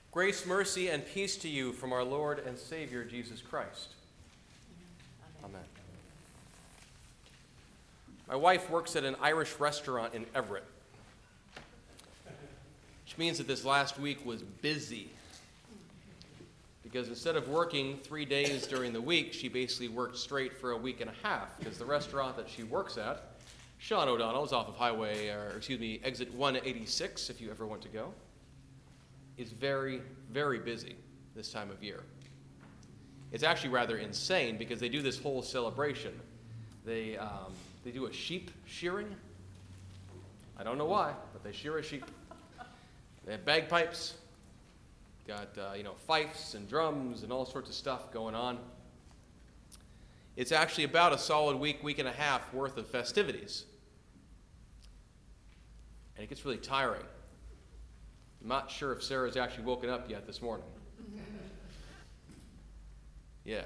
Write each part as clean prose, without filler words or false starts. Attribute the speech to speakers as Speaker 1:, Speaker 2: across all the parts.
Speaker 1: Grace, mercy, and peace to you from our Lord and Savior, Jesus Christ. Amen. My wife works at an Irish restaurant in Everett, which means that this last week was busy. Because instead of working 3 days during the week, she basically worked straight for a week and a half, because the restaurant that she works at, Sean O'Donnell, is off of exit 186, if you ever want to go, is very, very busy this time of year. It's actually rather insane because they do this whole celebration. They do a sheep shearing. I don't know why, but they shear a sheep. They have bagpipes. Got fifes and drums and all sorts of stuff going on. It's actually about a solid week and a half worth of festivities. And it gets really tiring. I'm not sure if Sarah's actually woken up yet this morning. Yeah.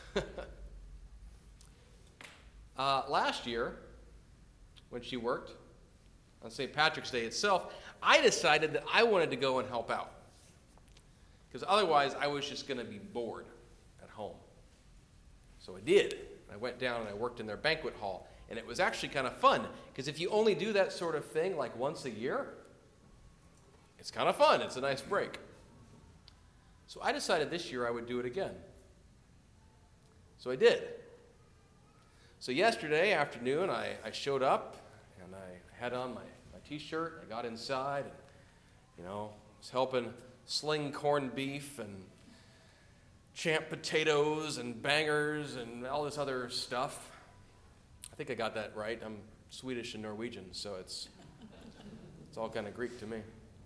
Speaker 1: Last year, when she worked, on St. Patrick's Day itself, I decided that I wanted to go and help out. Because otherwise, I was just going to be bored at home. So I did. I went down and I worked in their banquet hall. And it was actually kind of fun. Because if you only do that sort of thing like once a year, it's kind of fun. It's a nice break. So I decided this year I would do it again. So I did. So yesterday afternoon, I showed up, and I had on my T-shirt. I got inside, and, was helping sling corned beef and champ potatoes and bangers and all this other stuff. I think I got that right. I'm Swedish and Norwegian, so it's all kind of Greek to me.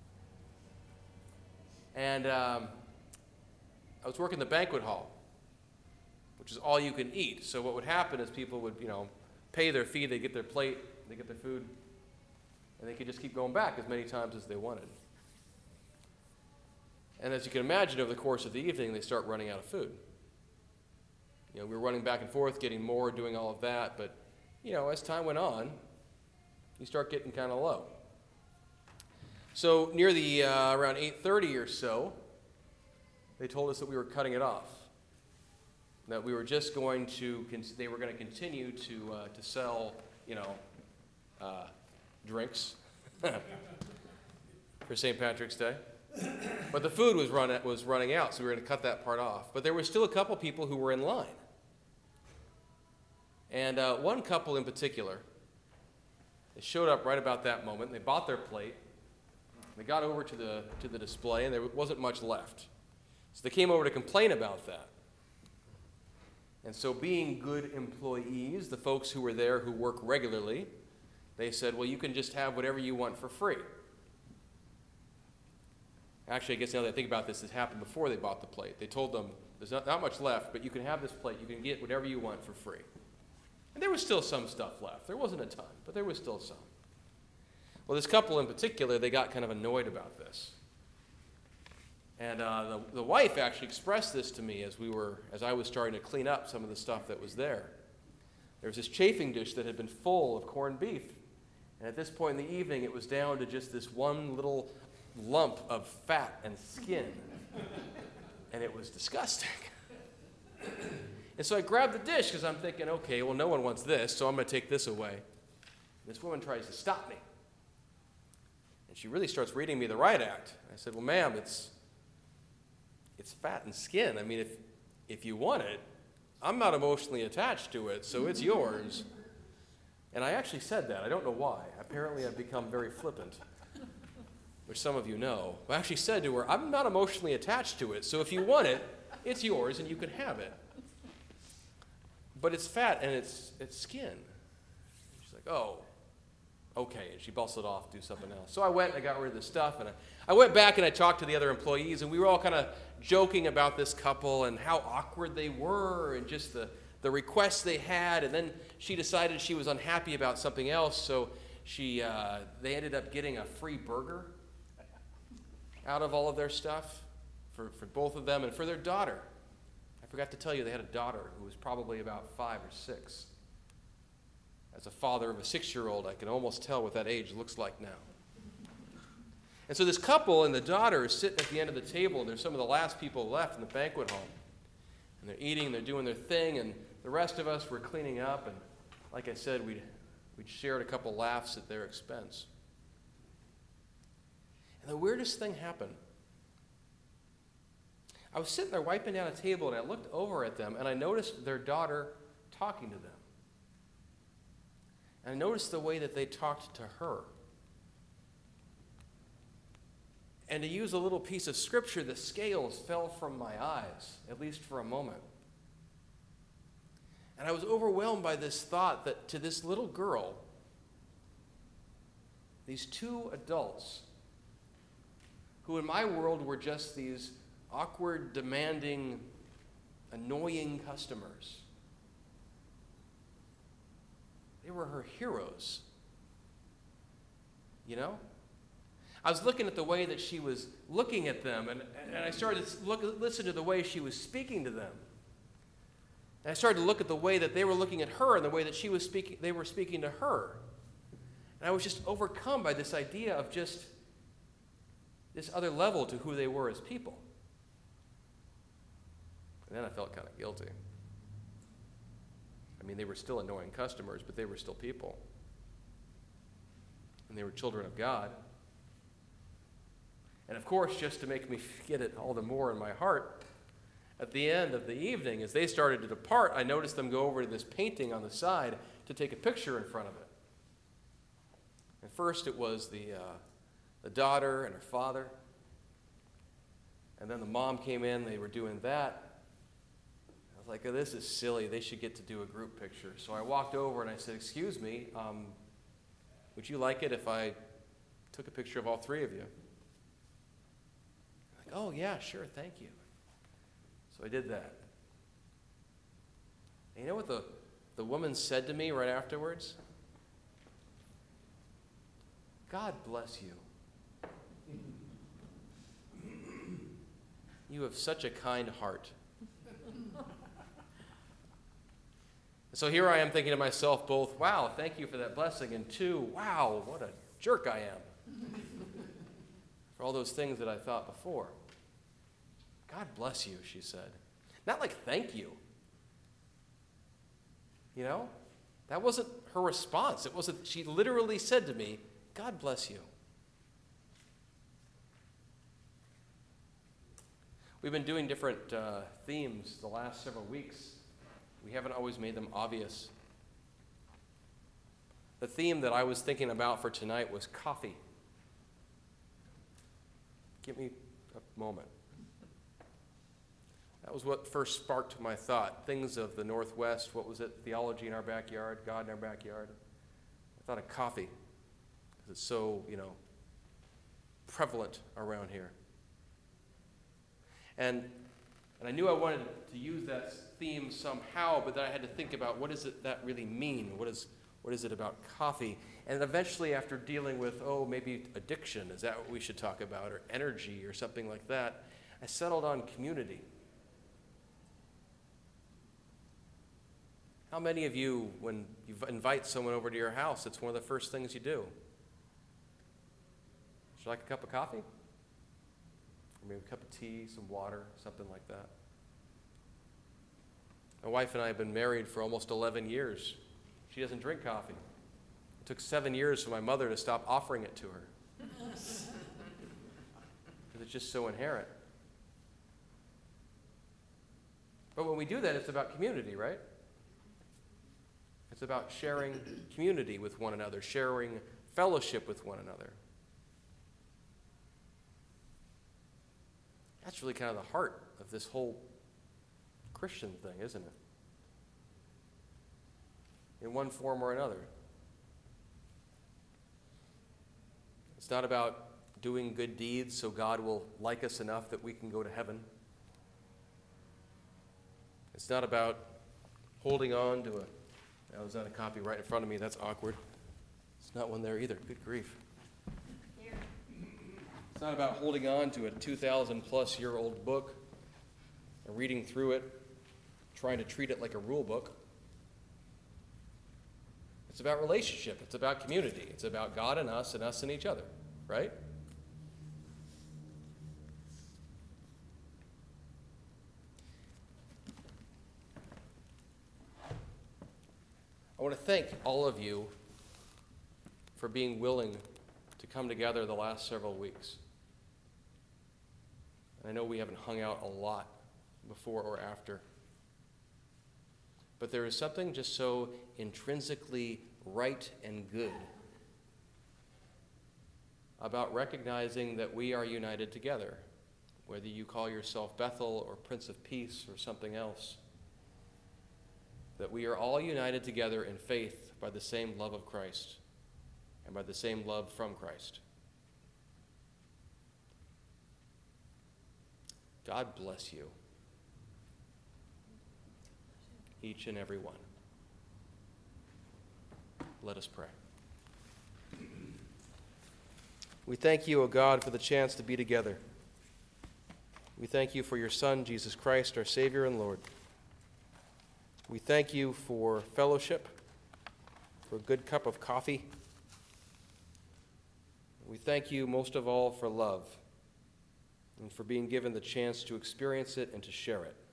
Speaker 1: And I was working the banquet hall, which is all you can eat. So what would happen is people would, pay their fee, they get their plate, they get their food, and they could just keep going back as many times as they wanted. And as you can imagine, over the course of the evening, they start running out of food. We were running back and forth, getting more, doing all of that, but, as time went on, you start getting kind of low. So near the around 8:30 or so, they told us that we were cutting it off. That we were just going to, they were going to continue to sell, drinks for St. Patrick's Day. But the food was running out, so we were going to cut that part off. But there were still a couple people who were in line. And one couple in particular, they showed up right about that moment. They bought their plate. They got over to the display, and there wasn't much left. So they came over to complain about that. And so being good employees, the folks who were there who work regularly, they said, well, you can just have whatever you want for free. Actually, I guess now that I think about this, it happened before they bought the plate. They told them, there's not much left, but you can have this plate. You can get whatever you want for free. And there was still some stuff left. There wasn't a ton, but there was still some. Well, this couple in particular, they got kind of annoyed about this. And the wife actually expressed this to me as I was starting to clean up some of the stuff that was there. There was this chafing dish that had been full of corned beef. And at this point in the evening, it was down to just this one little lump of fat and skin. And it was disgusting. And so I grabbed the dish because I'm thinking, okay, well, no one wants this, so I'm going to take this away. This woman tries to stop me. And she really starts reading me the riot act. I said, well, ma'am, it's fat and skin. I mean, if you want it, I'm not emotionally attached to it, so it's yours. And I actually said that. I don't know why. Apparently I've become very flippant, which some of you know. I actually said to her, I'm not emotionally attached to it, so if you want it, it's yours and you can have it. But it's fat and it's skin. She's like, oh, okay. And she bustled off to do something else. So I went and I got rid of the stuff, and I went back and I talked to the other employees, and we were all kind of joking about this couple and how awkward they were and just the requests they had. And then she decided she was unhappy about something else, so they ended up getting a free burger out of all of their stuff for both of them and for their daughter. I forgot to tell you they had a daughter who was probably about 5 or 6. As a father of a 6-year-old, I can almost tell what that age looks like now. And so this couple and the daughter is sitting at the end of the table, and they're some of the last people left in the banquet hall. And they're eating, they're doing their thing, and the rest of us were cleaning up, and like I said, we'd shared a couple laughs at their expense. And the weirdest thing happened. I was sitting there wiping down a table, and I looked over at them, and I noticed their daughter talking to them. And I noticed the way that they talked to her. And to use a little piece of scripture, the scales fell from my eyes, at least for a moment. And I was overwhelmed by this thought that to this little girl, these two adults, who in my world were just these awkward, demanding, annoying customers, they were her heroes. You know? I was looking at the way that she was looking at them, and I started to listen to the way she was speaking to them. And I started to look at the way that they were looking at her and the way that they were speaking to her. And I was just overcome by this idea of just this other level to who they were as people. And then I felt kind of guilty. I mean, they were still annoying customers, but they were still people. And they were children of God. And of course, just to make me get it all the more in my heart, at the end of the evening, as they started to depart, I noticed them go over to this painting on the side to take a picture in front of it. And first it was the daughter and her father. And then the mom came in, they were doing that. I was like, oh, this is silly. They should get to do a group picture. So I walked over and I said, excuse me, would you like it if I took a picture of all three of you? Like, oh, yeah, sure, thank you. So I did that. And you know what the woman said to me right afterwards? God bless you. You have such a kind heart. So here I am thinking to myself both, wow, thank you for that blessing, and two, wow, what a jerk I am. For all those things that I thought before. God bless you, she said. Not like thank you. You know? That wasn't her response. It wasn't, she literally said to me, God bless you. We've been doing different themes the last several weeks. We haven't always made them obvious. The theme that I was thinking about for tonight was coffee. Give me a moment. That was what first sparked my thought. Things of the Northwest, what was it? Theology in our backyard, God in our backyard. I thought of coffee, because it's so, prevalent around here. And I knew I wanted to use that theme somehow, but then I had to think about what does that really mean? What is it about coffee? And eventually, after dealing with, maybe addiction, is that what we should talk about, or energy, or something like that, I settled on community. How many of you, when you invite someone over to your house, it's one of the first things you do? Would you like a cup of coffee? Or maybe a cup of tea, some water, something like that. My wife and I have been married for almost 11 years. She doesn't drink coffee. It took 7 years for my mother to stop offering it to her. Because it's just so inherent. But when we do that, it's about community, right? It's about sharing community with one another, sharing fellowship with one another. That's really kind of the heart of this whole Christian thing, isn't it? In one form or another. It's not about doing good deeds so God will like us enough that we can go to heaven. It's not about holding on to there's not a copy right in front of me. That's awkward. It's not one there either. Good grief.
Speaker 2: Here.
Speaker 1: It's not about holding on to a 2,000-plus-year-old book and reading through it, trying to treat it like a rule book. It's about relationship. It's about community. It's about God and us and each other, right? I want to thank all of you for being willing to come together the last several weeks. And I know we haven't hung out a lot before or after. But there is something just so intrinsically right and good about recognizing that we are united together, whether you call yourself Bethel or Prince of Peace or something else, that we are all united together in faith by the same love of Christ and by the same love from Christ. God bless you, each and every one. Let us pray. We thank you, O God, for the chance to be together. We thank you for your Son, Jesus Christ, our Savior and Lord. We thank you for fellowship, for a good cup of coffee. We thank you most of all for love and for being given the chance to experience it and to share it.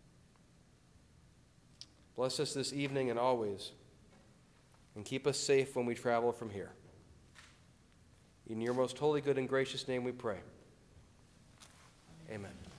Speaker 1: Bless us this evening and always, and keep us safe when we travel from here. In your most holy, good, and gracious name we pray. Amen.